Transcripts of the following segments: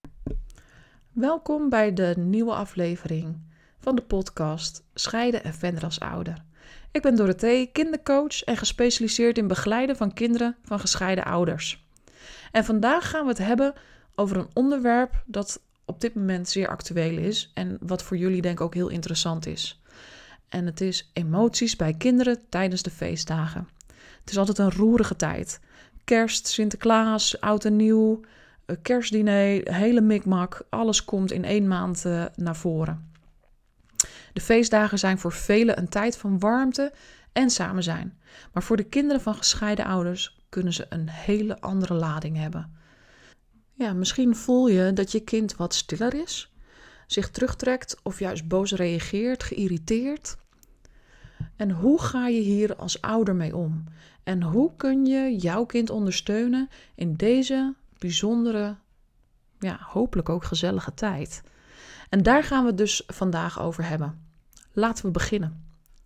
Welkom bij de nieuwe aflevering van de podcast Scheiden en verder als ouder. Ik ben Dorothee, kindercoach en gespecialiseerd in begeleiden van kinderen van gescheiden ouders. En vandaag gaan we het hebben over een onderwerp dat op dit moment zeer actueel is en wat voor jullie denk ik ook heel interessant is. En het is emoties bij kinderen tijdens de feestdagen. Het is altijd een roerige tijd. Kerst, Sinterklaas, oud en nieuw, kerstdiner, hele mikmak. Alles komt in 1 maand naar voren. De feestdagen zijn voor velen een tijd van warmte en samen zijn. Maar voor de kinderen van gescheiden ouders kunnen ze een hele andere lading hebben. Ja, misschien voel je dat je kind wat stiller is, zich terugtrekt of juist boos reageert, geïrriteerd. En hoe ga je hier als ouder mee om? En hoe kun je jouw kind ondersteunen in deze bijzondere, hopelijk ook gezellige tijd? En daar gaan we het dus vandaag over hebben. Laten we beginnen.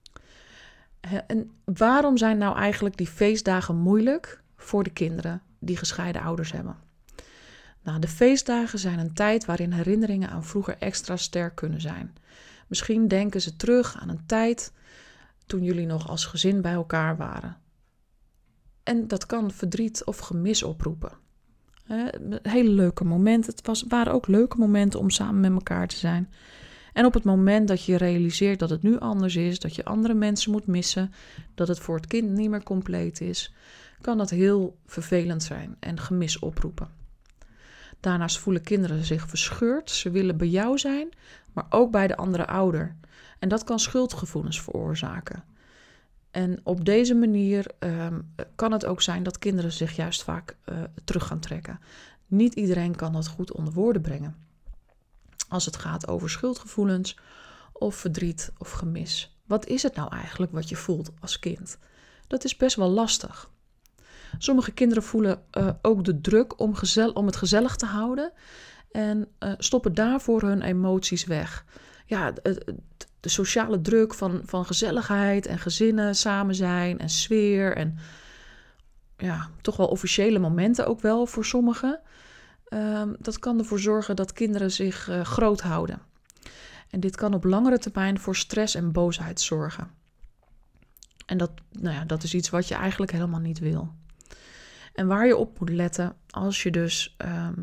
En waarom zijn nou eigenlijk die feestdagen moeilijk voor de kinderen die gescheiden ouders hebben? Nou, de feestdagen zijn een tijd waarin herinneringen aan vroeger extra sterk kunnen zijn. Misschien denken ze terug aan een tijd toen jullie nog als gezin bij elkaar waren. En dat kan verdriet of gemis oproepen. Hele leuke momenten. Waren ook leuke momenten om samen met elkaar te zijn. En op het moment dat je realiseert dat het nu anders is, dat je andere mensen moet missen, dat het voor het kind niet meer compleet is, kan dat heel vervelend zijn en gemis oproepen. Daarnaast voelen kinderen zich verscheurd. Ze willen bij jou zijn, maar ook bij de andere ouder. En dat kan schuldgevoelens veroorzaken. En op deze manier kan het ook zijn dat kinderen zich juist vaak terug gaan trekken. Niet iedereen kan dat goed onder woorden brengen. Als het gaat over schuldgevoelens of verdriet of gemis. Wat is het nou eigenlijk wat je voelt als kind? Dat is best wel lastig. Sommige kinderen voelen ook de druk om het gezellig te houden en stoppen daarvoor hun emoties weg. Ja, de sociale druk van gezelligheid en gezinnen samen zijn en sfeer en ja, toch wel officiële momenten ook wel voor sommigen. Dat kan ervoor zorgen dat kinderen zich groot houden. En dit kan op langere termijn voor stress en boosheid zorgen. En dat is iets wat je eigenlijk helemaal niet wil. En waar je op moet letten als je dus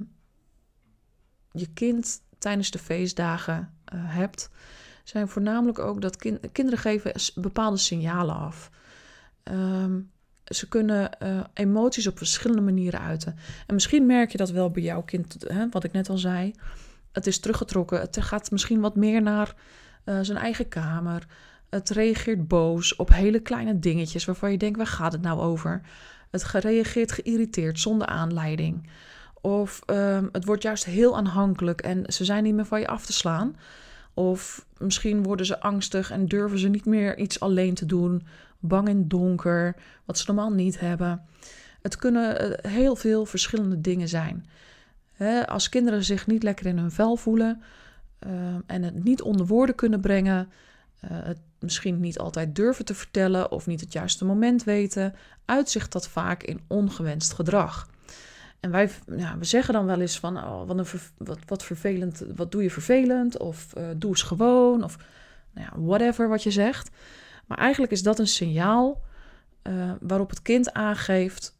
je kind tijdens de feestdagen hebt, zijn voornamelijk ook dat kinderen geven bepaalde signalen af. Ze kunnen emoties op verschillende manieren uiten. En misschien merk je dat wel bij jouw kind, wat ik net al zei. Het is teruggetrokken, het gaat misschien wat meer naar zijn eigen kamer. Het reageert boos op hele kleine dingetjes waarvan je denkt, waar gaat het nou over? Het reageert geïrriteerd, zonder aanleiding. Of het wordt juist heel aanhankelijk en ze zijn niet meer van je af te slaan. Of misschien worden ze angstig en durven ze niet meer iets alleen te doen. Bang in het donker, wat ze normaal niet hebben. Het kunnen heel veel verschillende dingen zijn. Als kinderen zich niet lekker in hun vel voelen en het niet onder woorden kunnen brengen, het misschien niet altijd durven te vertellen of niet het juiste moment weten, uitzicht dat vaak in ongewenst gedrag. En we zeggen dan wel eens van, wat vervelend, wat doe je vervelend? Of doe eens gewoon, of whatever wat je zegt. Maar eigenlijk is dat een signaal waarop het kind aangeeft,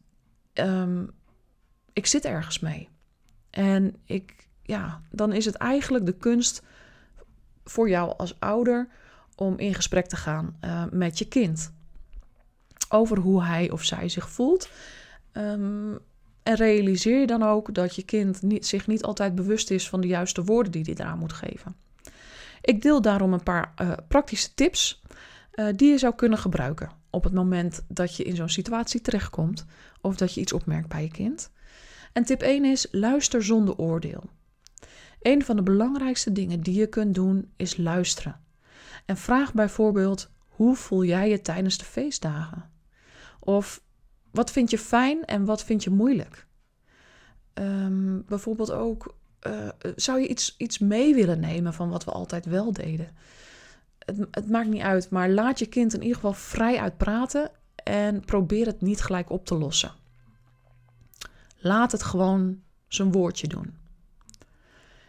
ik zit ergens mee. En dan is het eigenlijk de kunst voor jou als ouder om in gesprek te gaan met je kind. Over hoe hij of zij zich voelt. En realiseer je dan ook dat je kind zich niet altijd bewust is van de juiste woorden die hij eraan moet geven. Ik deel daarom een paar praktische tips die je zou kunnen gebruiken op het moment dat je in zo'n situatie terechtkomt of dat je iets opmerkt bij je kind. En tip 1 is, luister zonder oordeel. Een van de belangrijkste dingen die je kunt doen is luisteren. En vraag bijvoorbeeld, hoe voel jij je tijdens de feestdagen? Of wat vind je fijn en wat vind je moeilijk? Bijvoorbeeld ook, zou je iets mee willen nemen van wat we altijd wel deden? Het maakt niet uit, maar laat je kind in ieder geval vrij uitpraten en probeer het niet gelijk op te lossen. Laat het gewoon zijn woordje doen.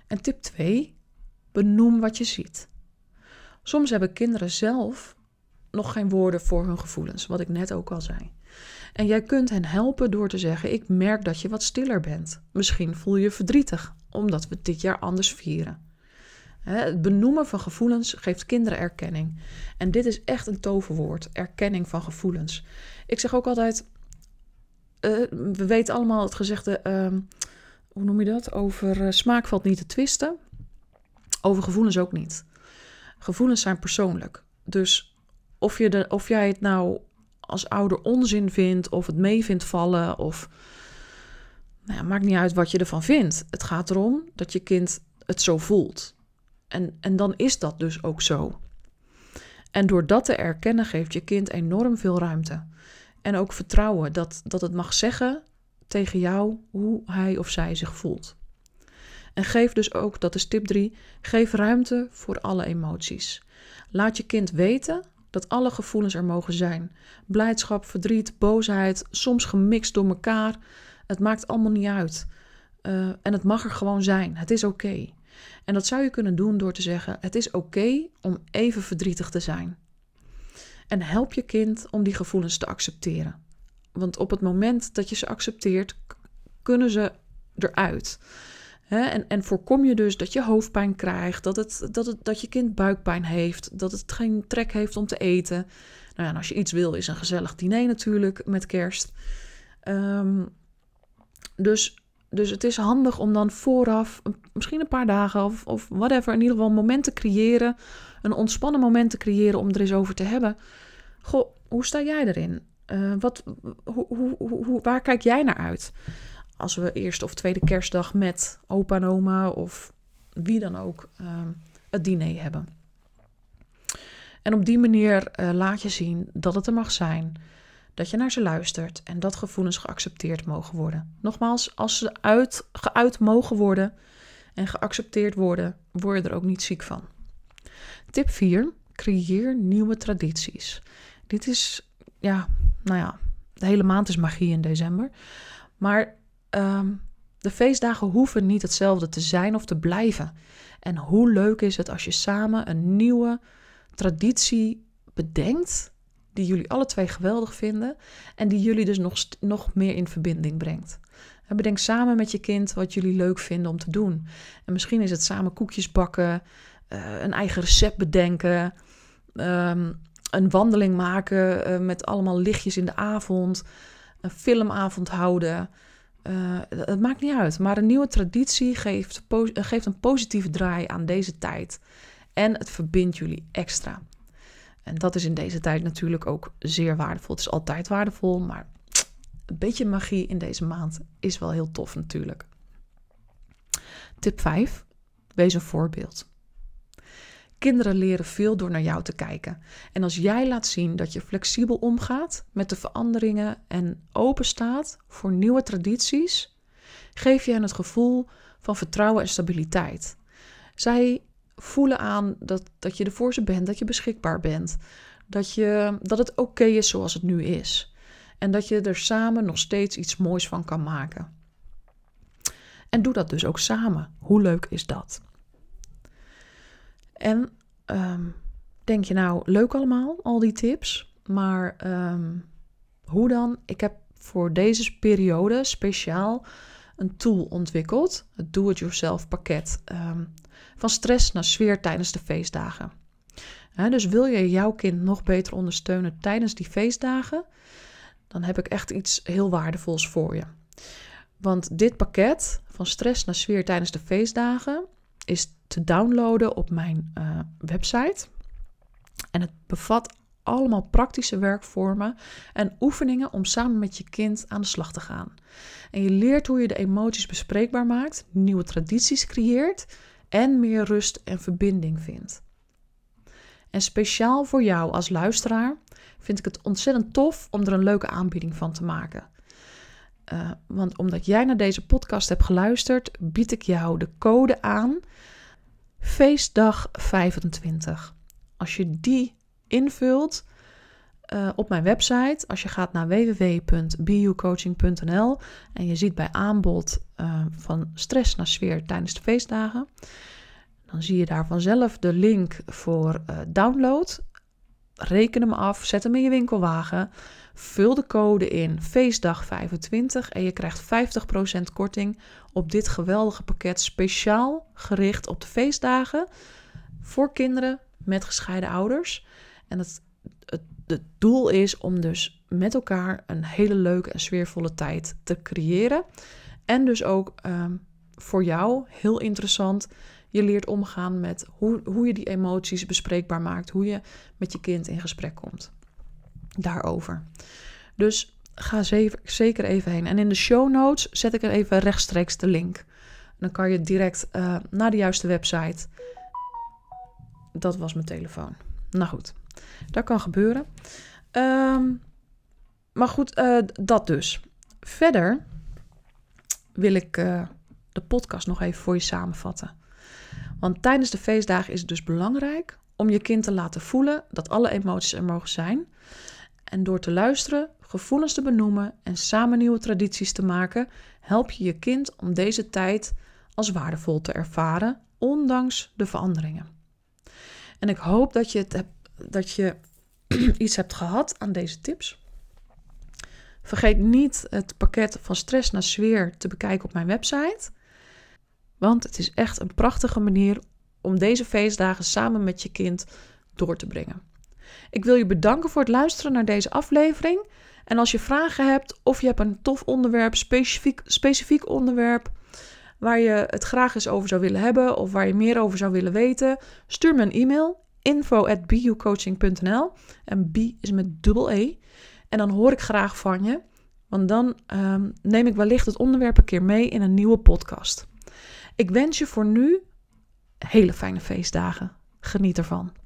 En tip 2, benoem wat je ziet. Soms hebben kinderen zelf nog geen woorden voor hun gevoelens, wat ik net ook al zei. En jij kunt hen helpen door te zeggen, ik merk dat je wat stiller bent. Misschien voel je je verdrietig, omdat we dit jaar anders vieren. Het benoemen van gevoelens geeft kinderen erkenning. En dit is echt een toverwoord, erkenning van gevoelens. Ik zeg ook altijd, we weten allemaal het gezegde, hoe noem je dat? Over smaak valt niet te twisten. Over gevoelens ook niet. Gevoelens zijn persoonlijk. Dus of jij het nou als ouder onzin vindt, of het mee vindt vallen, of maakt niet uit wat je ervan vindt. Het gaat erom dat je kind het zo voelt. En dan is dat dus ook zo. En door dat te erkennen geeft je kind enorm veel ruimte. En ook vertrouwen dat het mag zeggen tegen jou hoe hij of zij zich voelt. En geef dus ook, dat is tip 3, geef ruimte voor alle emoties. Laat je kind weten dat alle gevoelens er mogen zijn. Blijdschap, verdriet, boosheid, soms gemixt door elkaar. Het maakt allemaal niet uit. En het mag er gewoon zijn. Het is oké. En dat zou je kunnen doen door te zeggen, het is oké om even verdrietig te zijn. En help je kind om die gevoelens te accepteren. Want op het moment dat je ze accepteert, kunnen ze eruit. En voorkom je dus dat je hoofdpijn krijgt, dat je kind buikpijn heeft, dat het geen trek heeft om te eten. En als je iets wil, is een gezellig diner natuurlijk met kerst. Dus het is handig om dan vooraf, misschien een paar dagen of whatever, in ieder geval een moment te creëren, een ontspannen moment te creëren om er eens over te hebben. Goh, hoe sta jij erin? Waar kijk jij naar uit? Als we eerste of tweede kerstdag met opa en oma of wie dan ook het diner hebben. En op die manier laat je zien dat het er mag zijn, dat je naar ze luistert en dat gevoelens geaccepteerd mogen worden. Nogmaals, als ze geuit mogen worden en geaccepteerd worden, word je er ook niet ziek van. Tip 4, creëer nieuwe tradities. Dit is, de hele maand is magie in december. Maar de feestdagen hoeven niet hetzelfde te zijn of te blijven. En hoe leuk is het als je samen een nieuwe traditie bedenkt, die jullie alle twee geweldig vinden en die jullie dus nog meer in verbinding brengt. En bedenk samen met je kind wat jullie leuk vinden om te doen. En misschien is het samen koekjes bakken, een eigen recept bedenken, een wandeling maken met allemaal lichtjes in de avond, een filmavond houden. Het maakt niet uit, maar een nieuwe traditie geeft een positieve draai aan deze tijd. En het verbindt jullie extra. En dat is in deze tijd natuurlijk ook zeer waardevol. Het is altijd waardevol, maar een beetje magie in deze maand is wel heel tof natuurlijk. Tip 5. Wees een voorbeeld. Kinderen leren veel door naar jou te kijken. En als jij laat zien dat je flexibel omgaat met de veranderingen en open staat voor nieuwe tradities, geef je hen het gevoel van vertrouwen en stabiliteit. Zij voelen aan dat je er voor ze bent, dat je beschikbaar bent, dat het oké is zoals het nu is. En dat je er samen nog steeds iets moois van kan maken. En doe dat dus ook samen. Hoe leuk is dat? En denk je nou, leuk allemaal, al die tips, maar hoe dan? Ik heb voor deze periode speciaal een tool ontwikkeld, het Do-it-yourself pakket, van stress naar sfeer tijdens de feestdagen. Dus wil je jouw kind nog beter ondersteunen tijdens die feestdagen, dan heb ik echt iets heel waardevols voor je. Want dit pakket van stress naar sfeer tijdens de feestdagen is te downloaden op mijn website. En het bevat allemaal praktische werkvormen en oefeningen om samen met je kind aan de slag te gaan. En je leert hoe je de emoties bespreekbaar maakt, nieuwe tradities creëert en meer rust en verbinding vindt. En speciaal voor jou als luisteraar vind ik het ontzettend tof om er een leuke aanbieding van te maken. Want omdat jij naar deze podcast hebt geluisterd, bied ik jou de code aan Feestdag 25. Als je die invult, op mijn website, als je gaat naar www.bucoaching.nl en je ziet bij aanbod van stress naar sfeer tijdens de feestdagen, dan zie je daar vanzelf de link voor download. Reken hem af, zet hem in je winkelwagen, vul de code in feestdag 25 en je krijgt 50% korting op dit geweldige pakket speciaal gericht op de feestdagen voor kinderen met gescheiden ouders. En het doel is om dus met elkaar een hele leuke en sfeervolle tijd te creëren. En dus ook voor jou, heel interessant, je leert omgaan met hoe je die emoties bespreekbaar maakt. Hoe je met je kind in gesprek komt daarover. Dus ga zeker even heen. En in de show notes zet ik er even rechtstreeks de link. Dan kan je direct naar de juiste website. Dat was mijn telefoon. Nou goed, dat kan gebeuren. Maar goed, dat dus. Verder wil ik de podcast nog even voor je samenvatten. Want tijdens de feestdagen is het dus belangrijk om je kind te laten voelen dat alle emoties er mogen zijn. En door te luisteren, gevoelens te benoemen en samen nieuwe tradities te maken, help je je kind om deze tijd als waardevol te ervaren, ondanks de veranderingen. En ik hoop dat je iets hebt gehad aan deze tips. Vergeet niet het pakket van stress naar sfeer te bekijken op mijn website. Want het is echt een prachtige manier om deze feestdagen samen met je kind door te brengen. Ik wil je bedanken voor het luisteren naar deze aflevering. En als je vragen hebt of je hebt een tof onderwerp, specifiek onderwerp, waar je het graag eens over zou willen hebben of waar je meer over zou willen weten, stuur me een e-mail, info@bucoaching.nl en B is met dubbel E. En dan hoor ik graag van je, want dan neem ik wellicht het onderwerp een keer mee in een nieuwe podcast. Ik wens je voor nu hele fijne feestdagen. Geniet ervan.